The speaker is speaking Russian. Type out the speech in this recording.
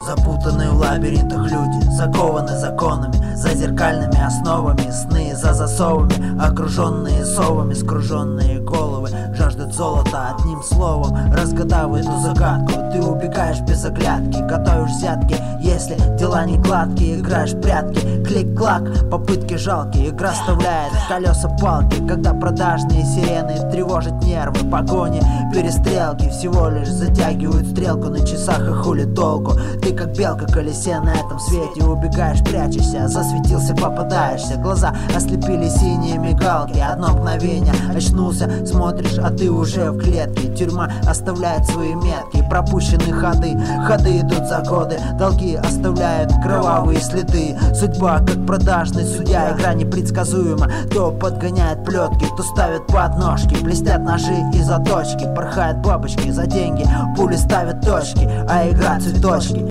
Запутанные в лабиринтах люди, закованы законами, за зеркальными основами, сны за засовами, окруженные совами, скруженные головы жаждут золота. Одним словом, разгадав эту загадку, ты убегаешь без оглядки, готовишь взятки, если дела не гладкие, играешь в прятки, клик-клак, попытки жалкие, игра вставляет в колеса палки, когда продажные сирены тревожат нервы, погони, перестрелки всего лишь затягивают стрелку на часах, и хули толку. Ты как белка в колесе на этом свете, убегаешь, прячешься, засветился, попадаешься, глаза ослепили синие мигалки, одно мгновение очнулся, смотришь, а ты уже в клетке. Тюрьма оставляет свои метки, пропущены ходы идут за годы, долги оставляют кровавые следы. Судьба как продажный судья, игра непредсказуема, то подгоняет плетки, то ставит подножки, блестят ножи и заточки, порхают бабочки за деньги, пули ставят точки, а игра цветочки.